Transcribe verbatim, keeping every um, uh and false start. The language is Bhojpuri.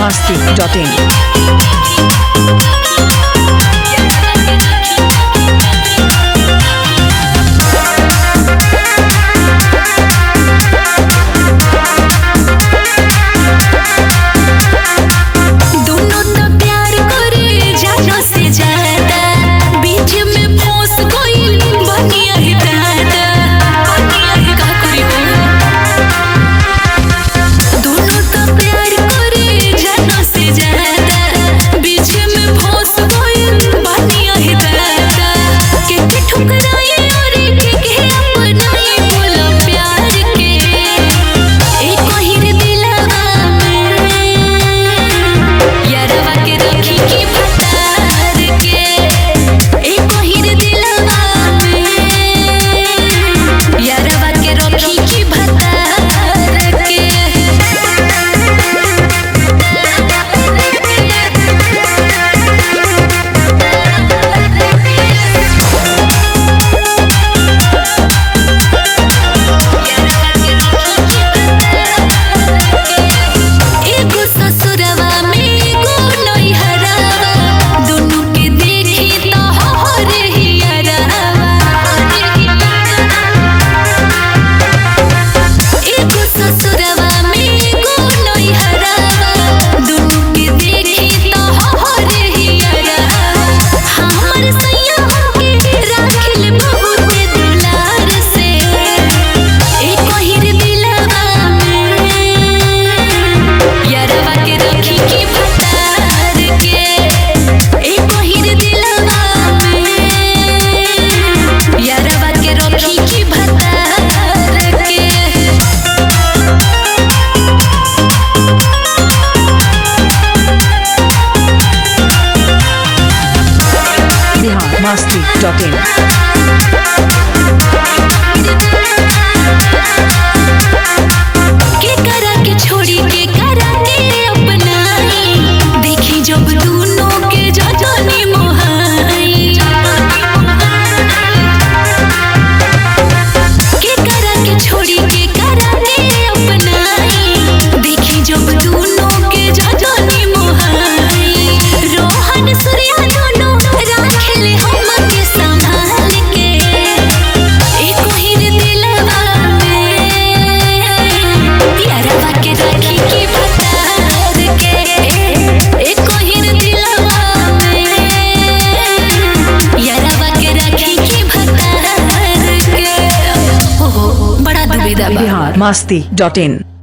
मस्ती डॉट इन। मस्ती डॉट इन। के करा के छोड़ी के करा के अपनाई, देखी जब दोनों के जजनी मोहाई। के करा के छोड़ी के करा के अपनाई, देखी जब दोनों के जजनी मोहाई। रोहन सूर्या दोनों राखेले हम के संभाल के, एक हिर दिलवा में यारवा के राखी की भतार के। एक हिर दिलवा में यारवा के राखी की भतार के। हो बड़ा दुविधा बा। मस्ती डॉट इन।